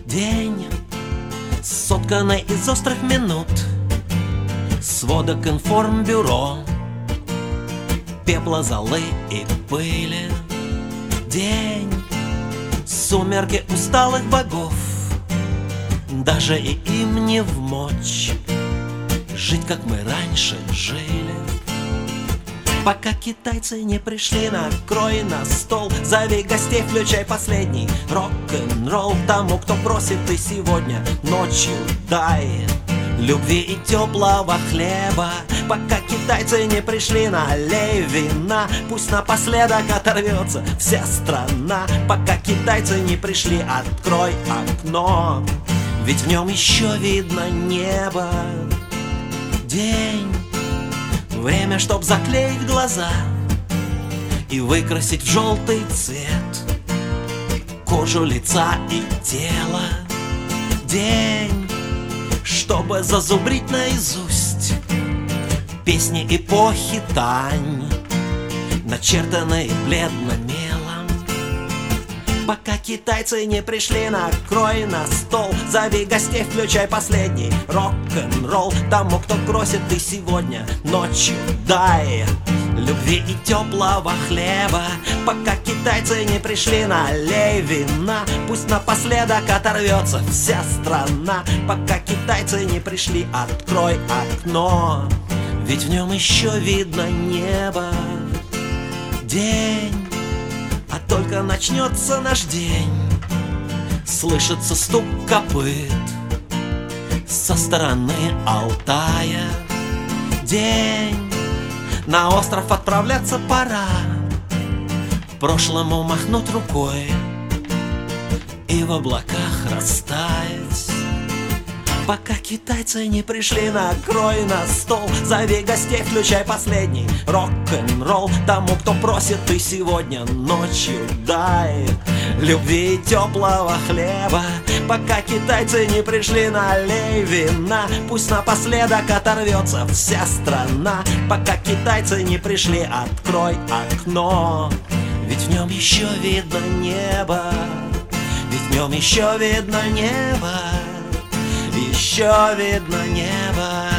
День, сотканный из острых минут, сводок информбюро, пепла, золы и пыли. День, сумерки усталых богов, даже и им не вмочь жить, как мы раньше жили. Пока китайцы не пришли, накрой на стол, зови гостей, включай последний рок-н-ролл тому, кто просит, ты сегодня ночью дай любви и теплого хлеба. Пока китайцы не пришли, налей вина, пусть напоследок оторвется вся страна. Пока китайцы не пришли, открой окно, ведь в нем еще видно небо. День, время, чтоб заклеить глаза и выкрасить в желтый цвет кожу лица и тела. День, чтобы зазубрить наизусть песни эпохи Тань, начертанные бледно мелом. Пока китайцы не пришли, накрой на стол, зови гостей, включай последний рок-н-ролл тому, кто просит, ты сегодня ночью дай любви и теплого хлеба. Пока китайцы не пришли, налей вина, пусть напоследок оторвется вся страна. Пока китайцы не пришли, открой окно, ведь в нем еще видно небо. День, а только начнется наш день, слышится стук копыт со стороны Алтая. День, на остров отправляться пора, прошлому махнуть рукой и в облаках растаять. Пока китайцы не пришли, накрой на стол, зови гостей, включай последний рок-н-ролл тому, кто просит, ты сегодня ночью дай любви и теплого хлеба. Пока китайцы не пришли, налей вина, пусть напоследок оторвется вся страна. Пока китайцы не пришли, открой окно, ведь в нем еще видно небо. Ведь в нем еще видно небо, еще видно небо.